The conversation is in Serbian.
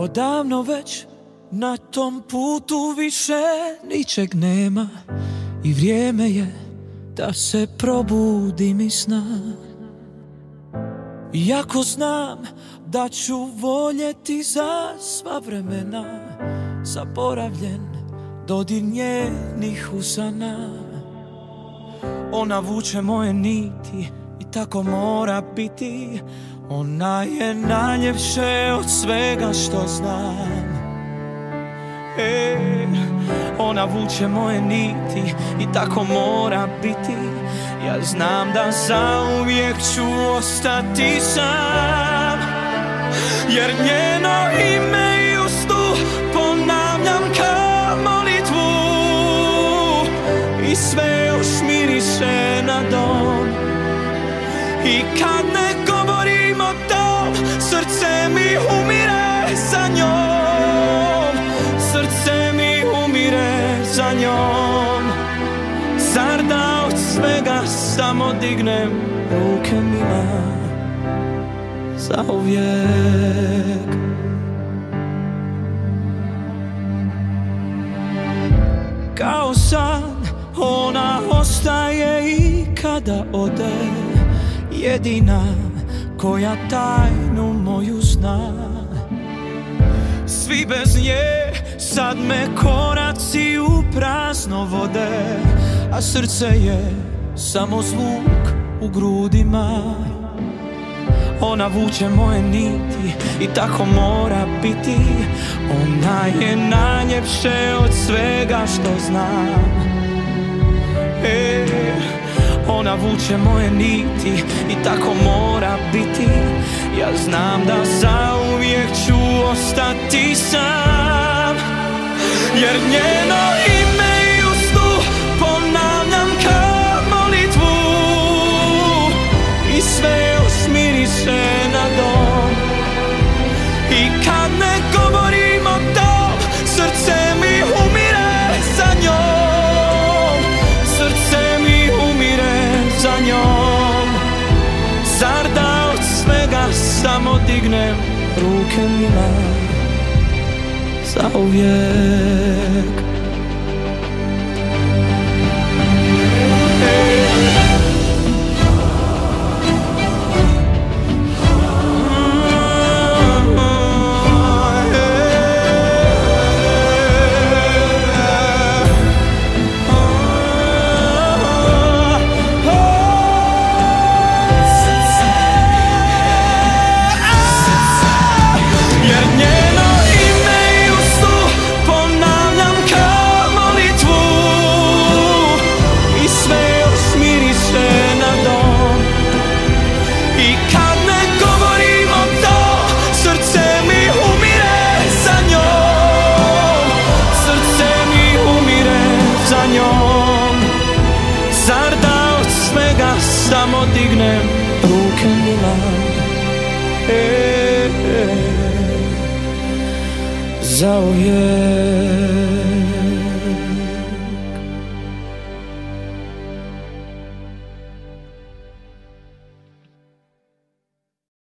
Odavno već na tom putu više ničeg nema i vrijeme je da se probudim iz sna. Iako znam da ću voljeti za sva vremena, zaboravljen dodir njenih usana. Ona vuče moje niti i tako mora biti. Ona je najljepše od svega što znam. Ona vuče moje niti i tako mora biti. Ja znam da zauvijek ću ostati sam, jer njeno ime i ustu ponavljam kao molitvu. I sve još miriše na dom. I kad ne govorim o tom, srce mi umire za njom. Srce mi umire za njom. Zar da od svega samo dignem ruke mila zauvijek? Kao san ona ostaje i kada ode, jedina koja tajnu moju zna. Svi bez nje sad me koraci u prazno vode, a srce je samo zvuk u grudima. Ona vuče moje niti i tako mora biti. Ona je najljepše od svega što znam. Ona vuče moje niti i tako mora biti. Ja znam da zauvijek ću ostati sam, jer njeno ime i ustu ponavljam kao molitvu. I sve još miriše na dom. I kad ne govorim o tom, srce mi umire za njom. Srce mi umire za njom. Zar da od svega samo dignem ruke mila zauvijek? Samo dignem ruke mila zauvijek.